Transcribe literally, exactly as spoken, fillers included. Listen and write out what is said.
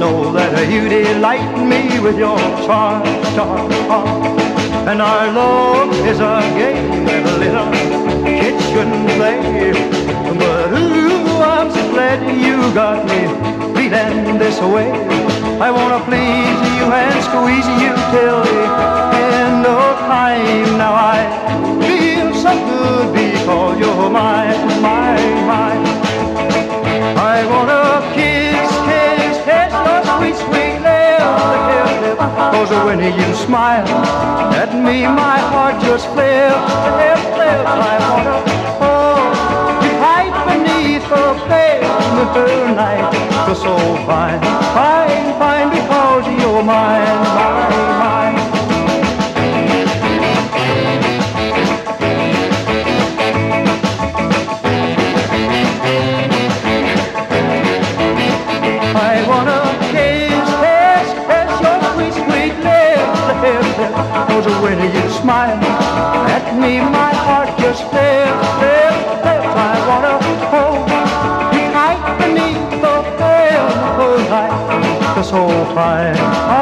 know that you delight me with your charm, charm, charm. And our love is a game that little kids shouldn't play. But ooh, I'm so glad you got me feeling this way. I wanna please you and squeeze you till the end of time. Now I feel so good because you're mine, mine, mine. I wanna kiss, kiss, kiss your sweet, sweet lips, lips, cause when you smile at me, my heart just flips, flips, flips. I wanna hold you tight beneath the veil night, you're so fine, fine, fine, because you're mine, mine, mine. I wanna kiss, kiss, kiss your sweet, sweet lips, lips, lips. Cause when you smile at me, my heart just flips, flips, flips. I wanna hold you tight beneath the veil, cause I feel so fine.